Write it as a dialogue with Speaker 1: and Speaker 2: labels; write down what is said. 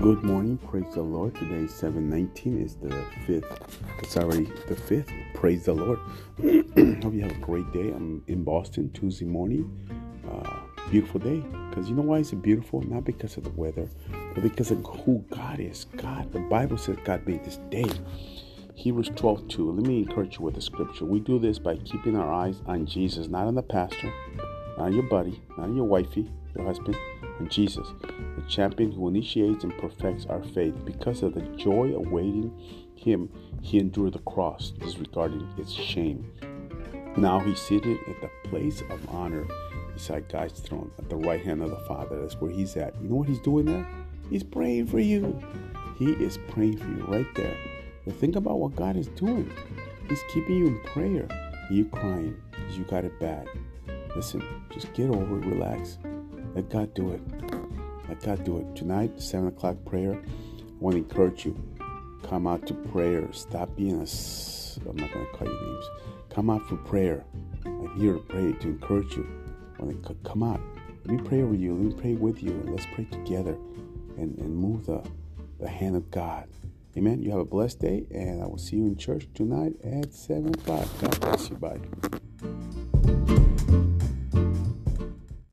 Speaker 1: Good morning, praise the Lord. Today is 7/19 is the 5th. It's already the 5th. Praise the Lord. Hope you have a great day. I'm in Boston Tuesday morning. Beautiful day. Because you know why it's beautiful? Not because of the weather, but because of who God is. God, the Bible says God made this day. Hebrews 12:2. Let me encourage you with the scripture. We do this by keeping our eyes on Jesus, not on the pastor, not on your buddy, not on your wifey, your husband, on Jesus, the champion who initiates and perfects our faith. Because of the joy awaiting him, he endured the cross, disregarding its shame. Now he's seated at the place of honor beside God's throne at the right hand of the Father. That's where he's at. You know what he's doing there? He's praying for you. He is praying for you right there. But think about what God is doing. He's keeping you in prayer. You crying because you got it bad. Listen, just get over it, relax. Let God do it. Let God do it. Tonight, 7 o'clock prayer, I want to encourage you. Come out to prayer. Stop being I'm not going to call you names. Come out for prayer. I'm here to pray, to encourage you. Come out. Let me pray over you. Let me pray with you. And let's pray together and move the hand of God. Amen. You have a blessed day, and I will see you in church tonight at 7 o'clock. God bless you. Bye.